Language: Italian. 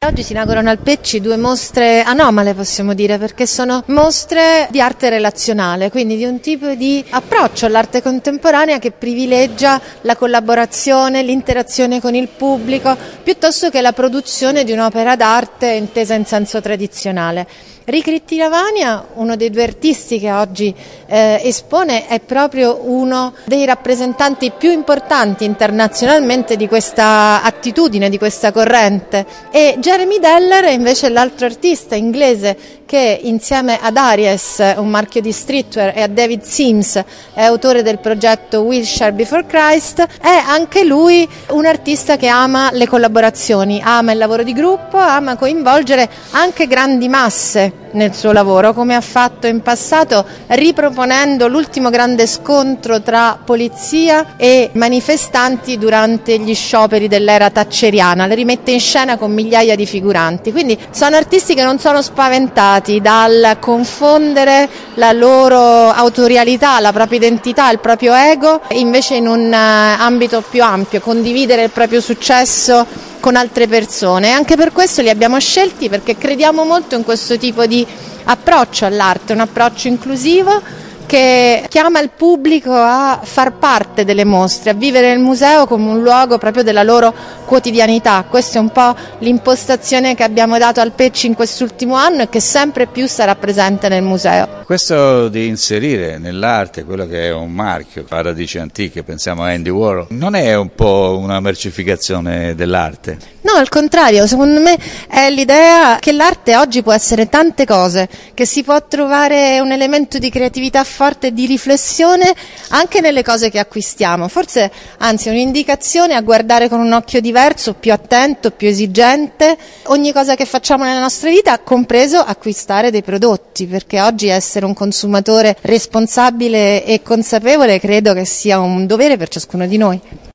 Oggi si inaugurano al Pecci 2 mostre anomale, possiamo dire, perché sono mostre di arte relazionale, quindi di un tipo di approccio all'arte contemporanea che privilegia la collaborazione, l'interazione con il pubblico, piuttosto che la produzione di un'opera d'arte intesa in senso tradizionale. Ricrittina Vania, uno dei 2 artisti che oggi espone, è proprio uno dei rappresentanti più importanti internazionalmente di questa attitudine, di questa corrente, e Jeremy Deller è invece l'altro artista inglese che insieme ad Aries, un marchio di streetwear, e a David Sims, è autore del progetto Wilshire Before Christ, è anche lui un artista che ama le collaborazioni, ama il lavoro di gruppo, ama coinvolgere anche grandi masse nel suo lavoro, come ha fatto in passato riproponendo l'ultimo grande scontro tra polizia e manifestanti durante gli scioperi dell'era thatcheriana, le rimette in scena con migliaia di figuranti, quindi sono artisti che non sono spaventati dal confondere la loro autorialità, la propria identità, il proprio ego, invece in un ambito più ampio, condividere il proprio successo con altre persone, e anche per questo li abbiamo scelti, perché crediamo molto in questo tipo di approccio all'arte, un approccio inclusivo che chiama il pubblico a far parte delle mostre, a vivere il museo come un luogo proprio della loro quotidianità. Questa è un po' l'impostazione che abbiamo dato al Pecci in quest'ultimo anno e che sempre più sarà presente nel museo. Questo di inserire nell'arte quello che è un marchio a radici antiche, pensiamo a Andy Warhol, non è un po' una mercificazione dell'arte? No, al contrario, secondo me è l'idea che l'arte oggi può essere tante cose, che si può trovare un elemento di creatività forte e di riflessione anche nelle cose che acquistiamo, forse anzi un'indicazione a guardare con un occhio diverso, più attento, più esigente, ogni cosa che facciamo nella nostra vita, compreso acquistare dei prodotti, perché oggi essere un consumatore responsabile e consapevole credo che sia un dovere per ciascuno di noi.